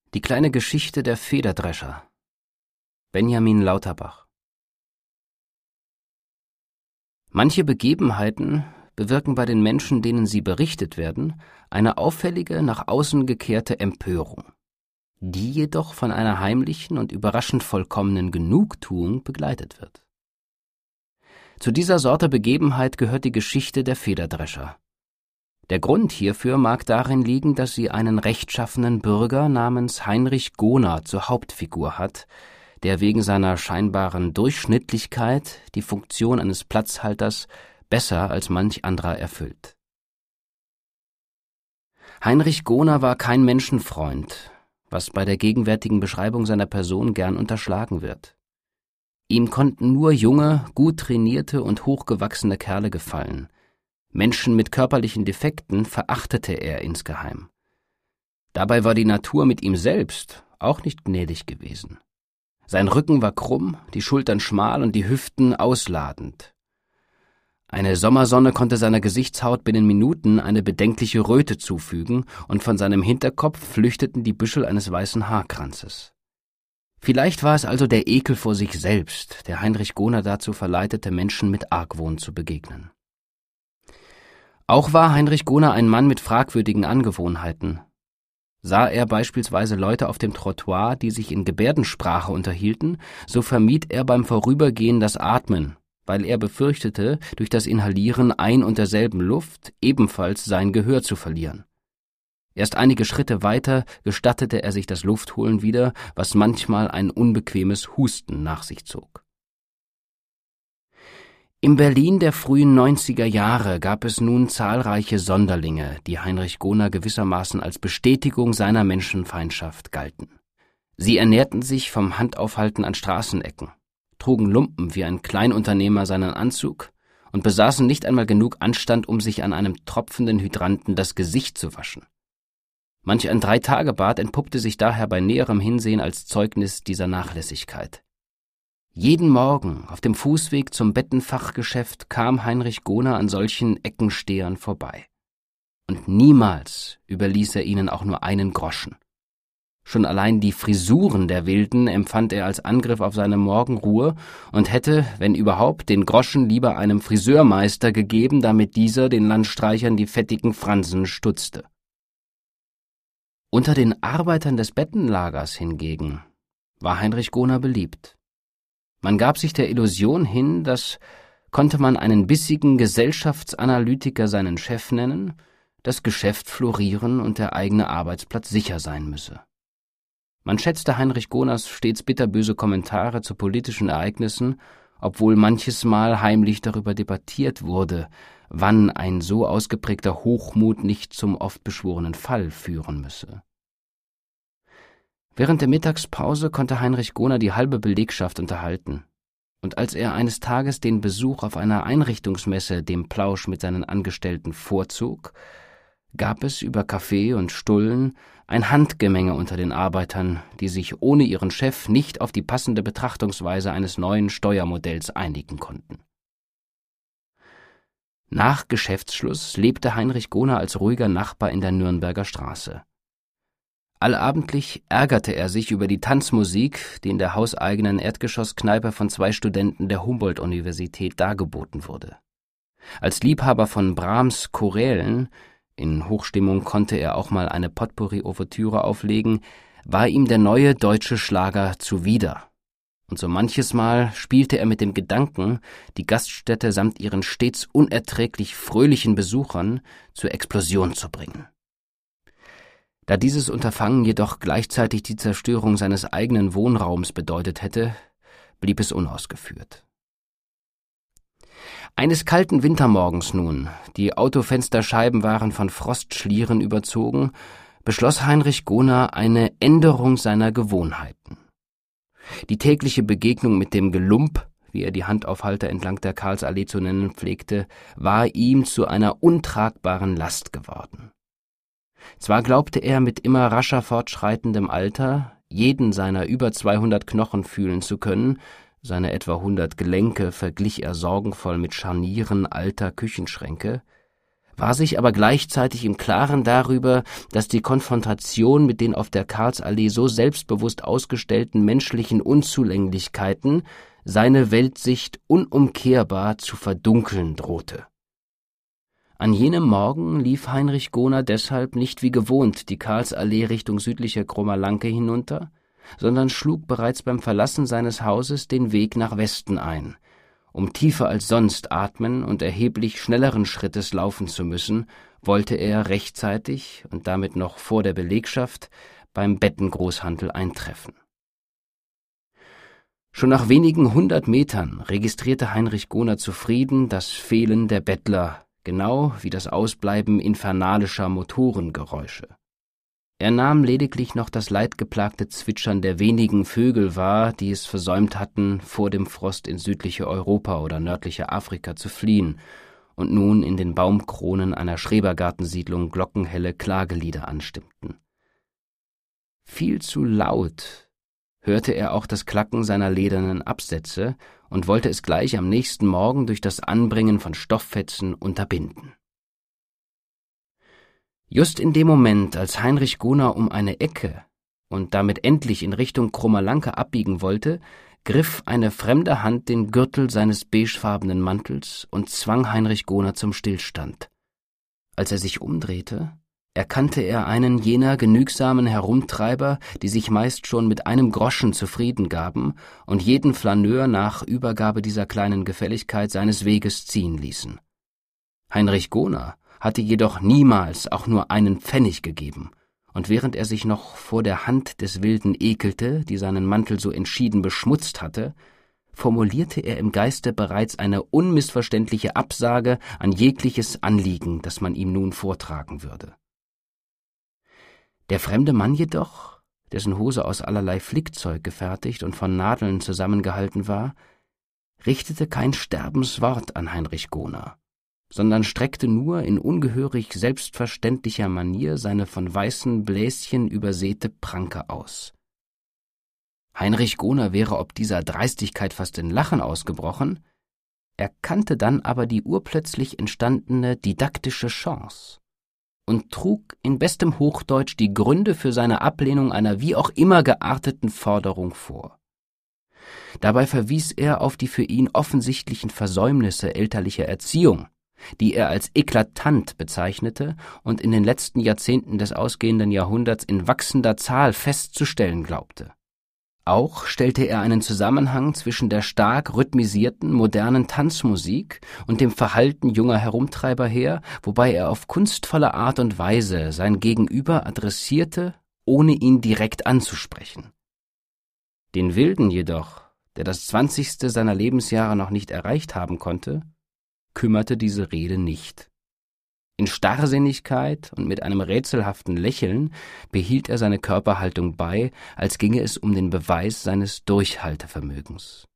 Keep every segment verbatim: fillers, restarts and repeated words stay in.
Die kleine Geschichte der Federdrescher. Benjamin Lauterbach. Manche Begebenheiten bewirken bei den Menschen, denen sie berichtet werden, eine auffällige, nach außen gekehrte Empörung, die jedoch von einer heimlichen und überraschend vollkommenen Genugtuung begleitet wird. Zu dieser Sorte Begebenheit gehört die Geschichte der Federdrescher. Der Grund hierfür mag darin liegen, dass sie einen rechtschaffenen Bürger namens Heinrich Goner zur Hauptfigur hat, der wegen seiner scheinbaren Durchschnittlichkeit die Funktion eines Platzhalters besser als manch anderer erfüllt. Heinrich Goner war kein Menschenfreund, was bei der gegenwärtigen Beschreibung seiner Person gern unterschlagen wird. Ihm konnten nur junge, gut trainierte und hochgewachsene Kerle gefallen. Menschen mit körperlichen Defekten verachtete er insgeheim. Dabei war die Natur mit ihm selbst auch nicht gnädig gewesen. Sein Rücken war krumm, die Schultern schmal und die Hüften ausladend. Eine Sommersonne konnte seiner Gesichtshaut binnen Minuten eine bedenkliche Röte zufügen, und von seinem Hinterkopf flüchteten die Büschel eines weißen Haarkranzes. Vielleicht war es also der Ekel vor sich selbst, der Heinrich Goner dazu verleitete, Menschen mit Argwohn zu begegnen. Auch war Heinrich Goner ein Mann mit fragwürdigen Angewohnheiten. Sah er beispielsweise Leute auf dem Trottoir, die sich in Gebärdensprache unterhielten, so vermied er beim Vorübergehen das Atmen, weil er befürchtete, durch das Inhalieren ein und derselben Luft ebenfalls sein Gehör zu verlieren. Erst einige Schritte weiter gestattete er sich das Luftholen wieder, was manchmal ein unbequemes Husten nach sich zog. Im Berlin der frühen neunziger Jahre gab es nun zahlreiche Sonderlinge, die Heinrich Goner gewissermaßen als Bestätigung seiner Menschenfeindschaft galten. Sie ernährten sich vom Handaufhalten an Straßenecken, trugen Lumpen wie ein Kleinunternehmer seinen Anzug und besaßen nicht einmal genug Anstand, um sich an einem tropfenden Hydranten das Gesicht zu waschen. Manch ein Dreitagebad entpuppte sich daher bei näherem Hinsehen als Zeugnis dieser Nachlässigkeit. Jeden Morgen auf dem Fußweg zum Bettenfachgeschäft kam Heinrich Goner an solchen Eckenstehern vorbei. Und niemals überließ er ihnen auch nur einen Groschen. Schon allein die Frisuren der Wilden empfand er als Angriff auf seine Morgenruhe und hätte, wenn überhaupt, den Groschen lieber einem Friseurmeister gegeben, damit dieser den Landstreichern die fettigen Fransen stutzte. Unter den Arbeitern des Bettenlagers hingegen war Heinrich Goner beliebt. Man gab sich der Illusion hin, dass, konnte man einen bissigen Gesellschaftsanalytiker seinen Chef nennen, das Geschäft florieren und der eigene Arbeitsplatz sicher sein müsse. Man schätzte Heinrich Goners stets bitterböse Kommentare zu politischen Ereignissen, obwohl manches Mal heimlich darüber debattiert wurde, wann ein so ausgeprägter Hochmut nicht zum oft beschworenen Fall führen müsse. Während der Mittagspause konnte Heinrich Goner die halbe Belegschaft unterhalten, und als er eines Tages den Besuch auf einer Einrichtungsmesse dem Plausch mit seinen Angestellten vorzog, gab es über Kaffee und Stullen ein Handgemenge unter den Arbeitern, die sich ohne ihren Chef nicht auf die passende Betrachtungsweise eines neuen Steuermodells einigen konnten. Nach Geschäftsschluss lebte Heinrich Goner als ruhiger Nachbar in der Nürnberger Straße. Allabendlich ärgerte er sich über die Tanzmusik, die in der hauseigenen Erdgeschosskneipe von zwei Studenten der Humboldt-Universität dargeboten wurde. Als Liebhaber von Brahms Chorälen, in Hochstimmung konnte er auch mal eine Potpourri-Ouvertüre auflegen, war ihm der neue deutsche Schlager zuwider. Und so manches Mal spielte er mit dem Gedanken, die Gaststätte samt ihren stets unerträglich fröhlichen Besuchern zur Explosion zu bringen. Da dieses Unterfangen jedoch gleichzeitig die Zerstörung seines eigenen Wohnraums bedeutet hätte, blieb es unausgeführt. Eines kalten Wintermorgens nun, die Autofensterscheiben waren von Frostschlieren überzogen, beschloss Heinrich Goner eine Änderung seiner Gewohnheiten. Die tägliche Begegnung mit dem Gelump, wie er die Handaufhalter entlang der Karlsallee zu nennen pflegte, war ihm zu einer untragbaren Last geworden. Zwar glaubte er mit immer rascher fortschreitendem Alter jeden seiner über zweihundert Knochen fühlen zu können, seine etwa hundert Gelenke verglich er sorgenvoll mit Scharnieren alter Küchenschränke, war sich aber gleichzeitig im Klaren darüber, dass die Konfrontation mit den auf der Karlsallee so selbstbewusst ausgestellten menschlichen Unzulänglichkeiten seine Weltsicht unumkehrbar zu verdunkeln drohte. An jenem Morgen lief Heinrich Goner deshalb nicht wie gewohnt die Karlsallee Richtung südlicher Krummerlanke hinunter, sondern schlug bereits beim Verlassen seines Hauses den Weg nach Westen ein, um tiefer als sonst atmen und erheblich schnelleren Schrittes laufen zu müssen, wollte er rechtzeitig und damit noch vor der Belegschaft beim Bettengroßhandel eintreffen. Schon nach wenigen hundert Metern registrierte Heinrich Goner zufrieden das Fehlen der Bettler, genau wie das Ausbleiben infernalischer Motorengeräusche. Er nahm lediglich noch das leidgeplagte Zwitschern der wenigen Vögel wahr, die es versäumt hatten, vor dem Frost ins südliche Europa oder nördliche Afrika zu fliehen und nun in den Baumkronen einer Schrebergartensiedlung glockenhelle Klagelieder anstimmten. Viel zu laut hörte er auch das Klacken seiner ledernen Absätze und wollte es gleich am nächsten Morgen durch das Anbringen von Stofffetzen unterbinden. Just in dem Moment, als Heinrich Goner um eine Ecke und damit endlich in Richtung Krummerlanke abbiegen wollte, griff eine fremde Hand den Gürtel seines beigefarbenen Mantels und zwang Heinrich Goner zum Stillstand. Als er sich umdrehte, erkannte er einen jener genügsamen Herumtreiber, die sich meist schon mit einem Groschen zufrieden gaben und jeden Flaneur nach Übergabe dieser kleinen Gefälligkeit seines Weges ziehen ließen. Heinrich Goner hatte jedoch niemals auch nur einen Pfennig gegeben, und während er sich noch vor der Hand des Wilden ekelte, die seinen Mantel so entschieden beschmutzt hatte, formulierte er im Geiste bereits eine unmissverständliche Absage an jegliches Anliegen, das man ihm nun vortragen würde. Der fremde Mann jedoch, dessen Hose aus allerlei Flickzeug gefertigt und von Nadeln zusammengehalten war, richtete kein Sterbenswort an Heinrich Goner, sondern streckte nur in ungehörig selbstverständlicher Manier seine von weißen Bläschen übersäte Pranke aus. Heinrich Goner wäre ob dieser Dreistigkeit fast in Lachen ausgebrochen, erkannte dann aber die urplötzlich entstandene didaktische Chance und trug in bestem Hochdeutsch die Gründe für seine Ablehnung einer wie auch immer gearteten Forderung vor. Dabei verwies er auf die für ihn offensichtlichen Versäumnisse elterlicher Erziehung, die er als eklatant bezeichnete und in den letzten Jahrzehnten des ausgehenden Jahrhunderts in wachsender Zahl festzustellen glaubte. Auch stellte er einen Zusammenhang zwischen der stark rhythmisierten, modernen Tanzmusik und dem Verhalten junger Herumtreiber her, wobei er auf kunstvolle Art und Weise sein Gegenüber adressierte, ohne ihn direkt anzusprechen. Den Wilden jedoch, der das zwanzigste seiner Lebensjahre noch nicht erreicht haben konnte, kümmerte diese Rede nicht. In Starrsinnigkeit und mit einem rätselhaften Lächeln behielt er seine Körperhaltung bei, als ginge es um den Beweis seines Durchhaltevermögens.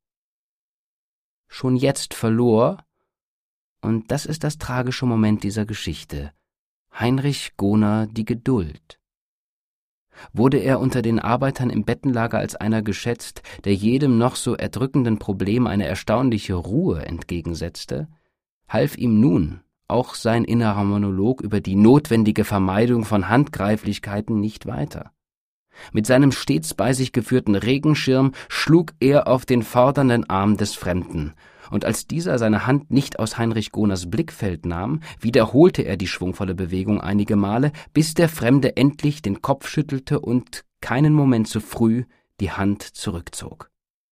Schon jetzt verlor, und das ist das tragische Moment dieser Geschichte, Heinrich Goner die Geduld. Wurde er unter den Arbeitern im Bettenlager als einer geschätzt, der jedem noch so erdrückenden Problem eine erstaunliche Ruhe entgegensetzte, half ihm nun auch sein innerer Monolog über die notwendige Vermeidung von Handgreiflichkeiten nicht weiter. Mit seinem stets bei sich geführten Regenschirm schlug er auf den fordernden Arm des Fremden, und als dieser seine Hand nicht aus Heinrich Goners Blickfeld nahm, wiederholte er die schwungvolle Bewegung einige Male, bis der Fremde endlich den Kopf schüttelte und, keinen Moment zu früh, die Hand zurückzog.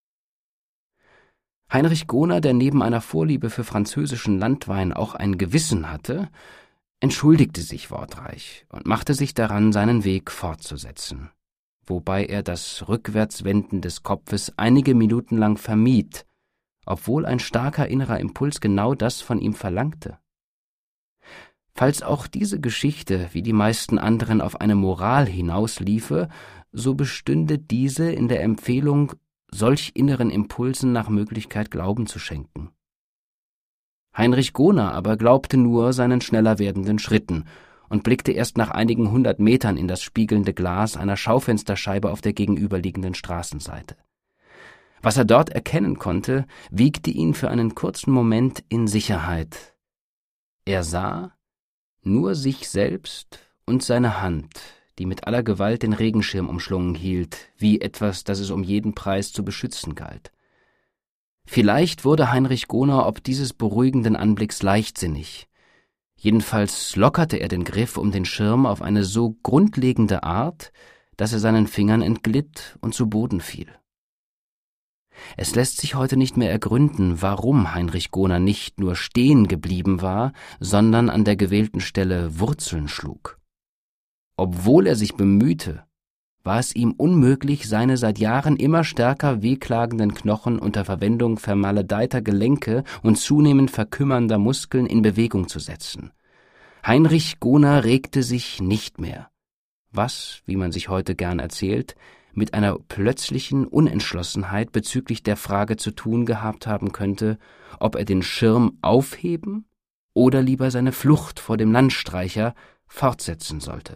Heinrich Goner, der neben einer Vorliebe für französischen Landwein auch ein Gewissen hatte, entschuldigte sich wortreich und machte sich daran, seinen Weg fortzusetzen, wobei er das Rückwärtswenden des Kopfes einige Minuten lang vermied, obwohl ein starker innerer Impuls genau das von ihm verlangte. Falls auch diese Geschichte, wie die meisten anderen, auf eine Moral hinausliefe, so bestünde diese in der Empfehlung, solch inneren Impulsen nach Möglichkeit Glauben zu schenken. Heinrich Goner aber glaubte nur seinen schneller werdenden Schritten und blickte erst nach einigen hundert Metern in das spiegelnde Glas einer Schaufensterscheibe auf der gegenüberliegenden Straßenseite. Was er dort erkennen konnte, wiegte ihn für einen kurzen Moment in Sicherheit. Er sah, Nur sich selbst und seine Hand, die mit aller Gewalt den Regenschirm umschlungen hielt, wie etwas, das es um jeden Preis zu beschützen galt. Vielleicht wurde Heinrich Goner ob dieses beruhigenden Anblicks leichtsinnig. Jedenfalls lockerte er den Griff um den Schirm auf eine so grundlegende Art, dass er seinen Fingern entglitt und zu Boden fiel. Es lässt sich heute nicht mehr ergründen, warum Heinrich Goner nicht nur stehen geblieben war, sondern an der gewählten Stelle Wurzeln schlug. Obwohl er sich bemühte, war es ihm unmöglich, seine seit Jahren immer stärker wehklagenden Knochen unter Verwendung vermaledeiter Gelenke und zunehmend verkümmernder Muskeln in Bewegung zu setzen. Heinrich Goner regte sich nicht mehr, was, wie man sich heute gern erzählt, mit einer plötzlichen Unentschlossenheit bezüglich der Frage zu tun gehabt haben könnte, ob er den Schirm aufheben oder lieber seine Flucht vor dem Landstreicher fortsetzen sollte.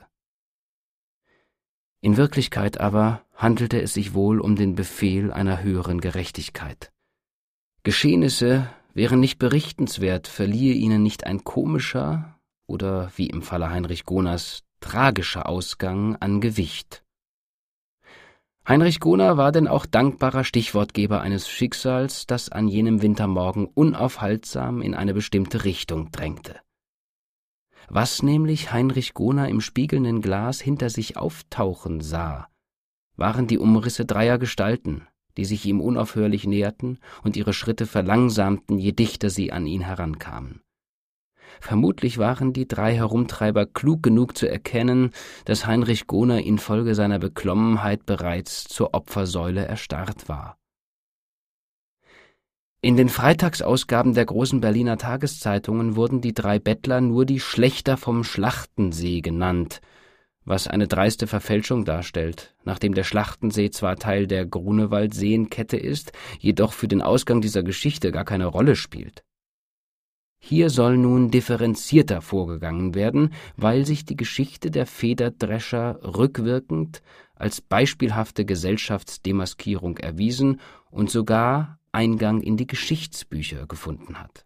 In Wirklichkeit aber handelte es sich wohl um den Befehl einer höheren Gerechtigkeit. Geschehnisse wären nicht berichtenswert, verliehe ihnen nicht ein komischer oder, wie im Falle Heinrich Goners, tragischer Ausgang an Gewicht. Heinrich Goner war denn auch dankbarer Stichwortgeber eines Schicksals, das an jenem Wintermorgen unaufhaltsam in eine bestimmte Richtung drängte. Was nämlich Heinrich Goner im spiegelnden Glas hinter sich auftauchen sah, waren die Umrisse dreier Gestalten, die sich ihm unaufhörlich näherten und ihre Schritte verlangsamten, je dichter sie an ihn herankamen. Vermutlich waren die drei Herumtreiber klug genug zu erkennen, dass Heinrich Goner infolge seiner Beklommenheit bereits zur Opfersäule erstarrt war. In den Freitagsausgaben der großen Berliner Tageszeitungen wurden die drei Bettler nur die Schlächter vom Schlachtensee genannt, was eine dreiste Verfälschung darstellt, nachdem der Schlachtensee zwar Teil der Grunewald-Seenkette ist, jedoch für den Ausgang dieser Geschichte gar keine Rolle spielt. Hier soll nun differenzierter vorgegangen werden, weil sich die Geschichte der Federdrescher rückwirkend als beispielhafte Gesellschaftsdemaskierung erwiesen und sogar Eingang in die Geschichtsbücher gefunden hat.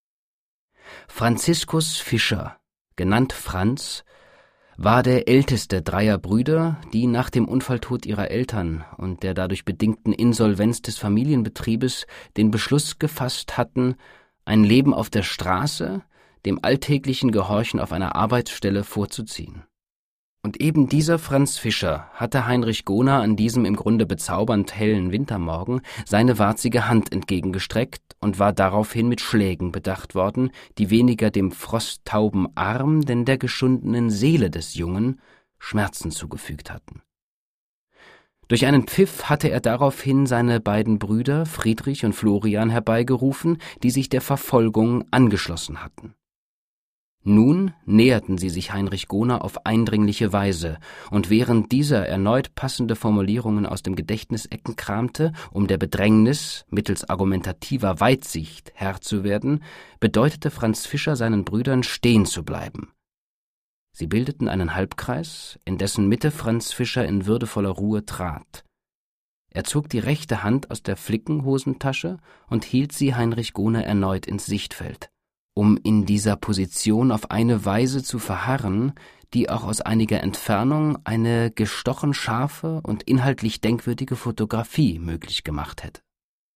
Franziskus Fischer, genannt Franz, war der älteste dreier Brüder, die nach dem Unfalltod ihrer Eltern und der dadurch bedingten Insolvenz des Familienbetriebes den Beschluss gefasst hatten, ein Leben auf der Straße, dem alltäglichen Gehorchen auf einer Arbeitsstelle vorzuziehen. Und eben dieser Franz Fischer hatte Heinrich Goner an diesem im Grunde bezaubernd hellen Wintermorgen seine warzige Hand entgegengestreckt und war daraufhin mit Schlägen bedacht worden, die weniger dem frosttauben Arm, denn der geschundenen Seele des Jungen Schmerzen zugefügt hatten. Durch einen Pfiff hatte er daraufhin seine beiden Brüder Friedrich und Florian herbeigerufen, die sich der Verfolgung angeschlossen hatten. Nun näherten sie sich Heinrich Goner auf eindringliche Weise, und während dieser erneut passende Formulierungen aus dem Gedächtnisecken kramte, um der Bedrängnis mittels argumentativer Weitsicht Herr zu werden, bedeutete Franz Fischer seinen Brüdern, stehen zu bleiben. Sie bildeten einen Halbkreis, in dessen Mitte Franz Fischer in würdevoller Ruhe trat. Er zog die rechte Hand aus der Flickenhosentasche und hielt sie Heinrich Goner erneut ins Sichtfeld, um in dieser Position auf eine Weise zu verharren, die auch aus einiger Entfernung eine gestochen scharfe und inhaltlich denkwürdige Fotografie möglich gemacht hätte.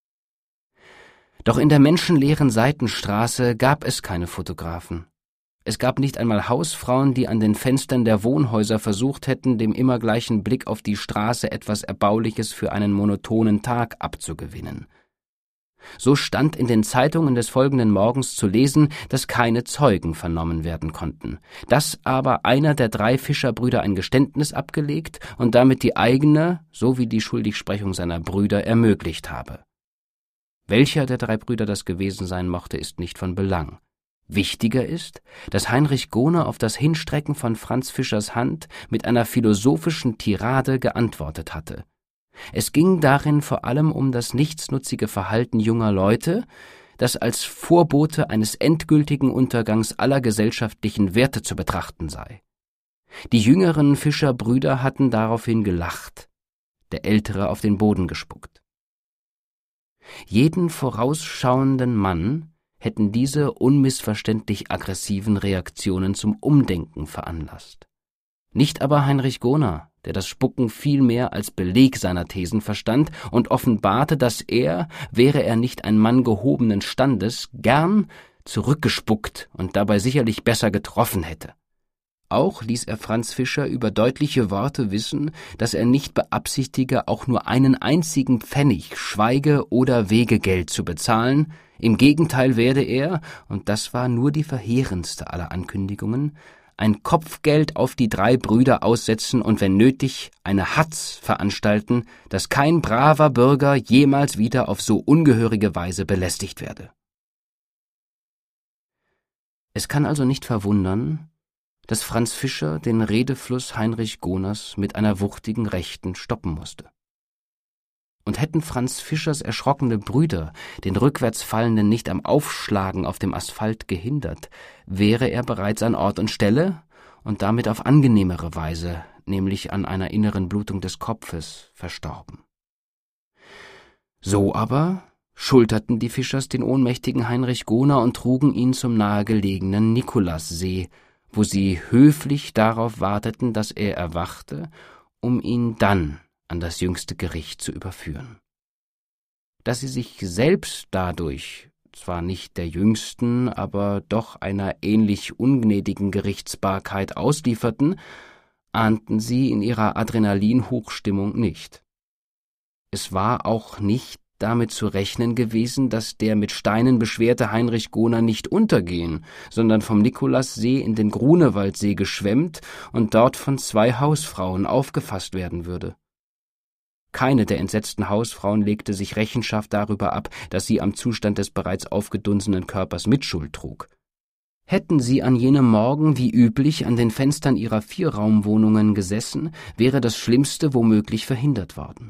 Doch in der menschenleeren Seitenstraße gab es keine Fotografen. Es gab nicht einmal Hausfrauen, die an den Fenstern der Wohnhäuser versucht hätten, dem immer gleichen Blick auf die Straße etwas Erbauliches für einen monotonen Tag abzugewinnen. So stand in den Zeitungen des folgenden Morgens zu lesen, dass keine Zeugen vernommen werden konnten, dass aber einer der drei Fischerbrüder ein Geständnis abgelegt und damit die eigene sowie die Schuldigsprechung seiner Brüder ermöglicht habe. Welcher der drei Brüder das gewesen sein mochte, ist nicht von Belang. Wichtiger ist, dass Heinrich Goner auf das Hinstrecken von Franz Fischers Hand mit einer philosophischen Tirade geantwortet hatte. Es ging darin vor allem um das nichtsnutzige Verhalten junger Leute, das als Vorbote eines endgültigen Untergangs aller gesellschaftlichen Werte zu betrachten sei. Die jüngeren Fischerbrüder hatten daraufhin gelacht, der ältere auf den Boden gespuckt. Jeden vorausschauenden Mann hätten diese unmissverständlich aggressiven Reaktionen zum Umdenken veranlasst. Nicht aber Heinrich Goner, der das Spucken vielmehr als Beleg seiner Thesen verstand und offenbarte, dass er, wäre er nicht ein Mann gehobenen Standes, gern zurückgespuckt und dabei sicherlich besser getroffen hätte. Auch ließ er Franz Fischer über deutliche Worte wissen, dass er nicht beabsichtige, auch nur einen einzigen Pfennig Schweige- oder Wegegeld zu bezahlen. Im Gegenteil werde er, und das war nur die verheerendste aller Ankündigungen, ein Kopfgeld auf die drei Brüder aussetzen und wenn nötig eine Hatz veranstalten, dass kein braver Bürger jemals wieder auf so ungehörige Weise belästigt werde. Es kann also nicht verwundern, dass Franz Fischer den Redefluss Heinrich Goners mit einer wuchtigen Rechten stoppen musste. Und hätten Franz Fischers erschrockene Brüder den rückwärts Fallenden nicht am Aufschlagen auf dem Asphalt gehindert, wäre er bereits an Ort und Stelle und damit auf angenehmere Weise, nämlich an einer inneren Blutung des Kopfes, verstorben. So aber schulterten die Fischers den ohnmächtigen Heinrich Goner und trugen ihn zum nahegelegenen Nikolassee, wo sie höflich darauf warteten, dass er erwachte, um ihn dann an das jüngste Gericht zu überführen. Dass sie sich selbst dadurch, zwar nicht der jüngsten, aber doch einer ähnlich ungnädigen Gerichtsbarkeit auslieferten, ahnten sie in ihrer Adrenalin-Hochstimmung nicht. Es war auch nicht damit zu rechnen gewesen, dass der mit Steinen beschwerte Heinrich Goner nicht untergehen, sondern vom Nikolassee in den Grunewaldsee geschwemmt und dort von zwei Hausfrauen aufgefasst werden würde. Keine der entsetzten Hausfrauen legte sich Rechenschaft darüber ab, dass sie am Zustand des bereits aufgedunsenen Körpers Mitschuld trug. Hätten sie an jenem Morgen wie üblich an den Fenstern ihrer Vierraumwohnungen gesessen, wäre das Schlimmste womöglich verhindert worden.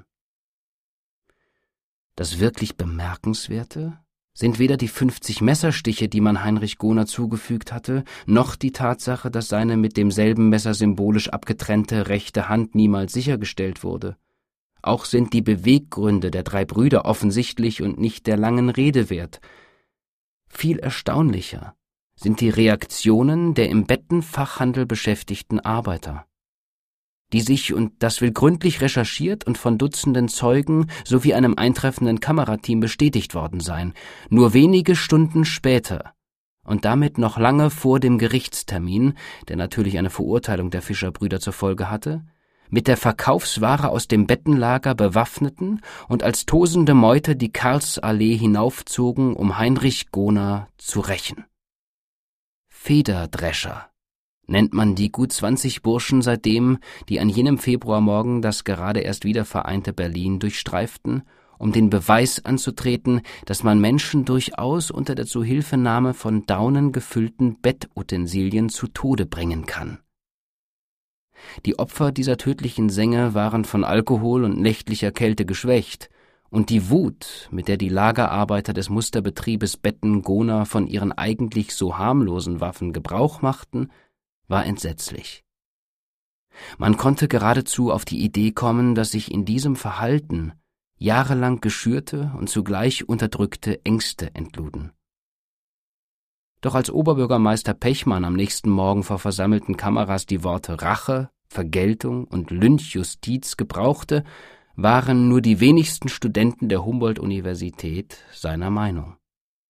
Das wirklich Bemerkenswerte sind weder die fünfzig Messerstiche, die man Heinrich Goner zugefügt hatte, noch die Tatsache, dass seine mit demselben Messer symbolisch abgetrennte rechte Hand niemals sichergestellt wurde. Auch sind die Beweggründe der drei Brüder offensichtlich und nicht der langen Rede wert. Viel erstaunlicher sind die Reaktionen der im Bettenfachhandel beschäftigten Arbeiter, die sich, und das will gründlich recherchiert und von Dutzenden Zeugen sowie einem eintreffenden Kamerateam bestätigt worden sein, nur wenige Stunden später und damit noch lange vor dem Gerichtstermin, der natürlich eine Verurteilung der Fischerbrüder zur Folge hatte, mit der Verkaufsware aus dem Bettenlager bewaffneten und als tosende Meute die Karlsallee hinaufzogen, um Heinrich Goner zu rächen. Federdrescher nennt man die gut zwanzig Burschen seitdem, die an jenem Februarmorgen das gerade erst wieder vereinte Berlin durchstreiften, um den Beweis anzutreten, dass man Menschen durchaus unter der Zuhilfenahme von Daunen gefüllten Bettutensilien zu Tode bringen kann. Die Opfer dieser tödlichen Sänge waren von Alkohol und nächtlicher Kälte geschwächt, und die Wut, mit der die Lagerarbeiter des Musterbetriebes Betten Goner von ihren eigentlich so harmlosen Waffen Gebrauch machten, war entsetzlich. Man konnte geradezu auf die Idee kommen, dass sich in diesem Verhalten jahrelang geschürte und zugleich unterdrückte Ängste entluden. Doch als Oberbürgermeister Pechmann am nächsten Morgen vor versammelten Kameras die Worte Rache, Vergeltung und Lynchjustiz gebrauchte, waren nur die wenigsten Studenten der Humboldt-Universität seiner Meinung.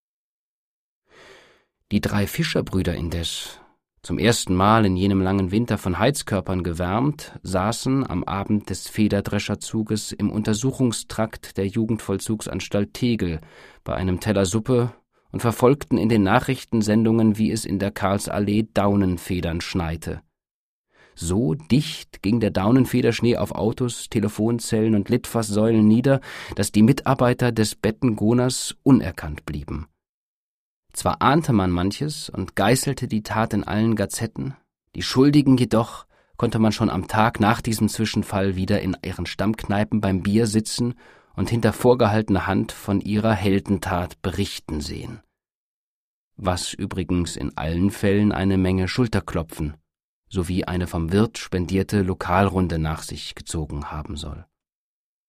Die drei Fischerbrüder indes, zum ersten Mal in jenem langen Winter von Heizkörpern gewärmt, saßen am Abend des Federdrescherzuges im Untersuchungstrakt der Jugendvollzugsanstalt Tegel bei einem Teller Suppe und verfolgten in den Nachrichtensendungen, wie es in der Karlsallee Daunenfedern schneite. So dicht ging der Daunenfederschnee auf Autos, Telefonzellen und Litfaßsäulen nieder, dass die Mitarbeiter des Betten Goners unerkannt blieben. Zwar ahnte man manches und geißelte die Tat in allen Gazetten, die Schuldigen jedoch konnte man schon am Tag nach diesem Zwischenfall wieder in ihren Stammkneipen beim Bier sitzen und hinter vorgehaltener Hand von ihrer Heldentat berichten sehen. Was übrigens in allen Fällen eine Menge Schulterklopfen sowie eine vom Wirt spendierte Lokalrunde nach sich gezogen haben soll.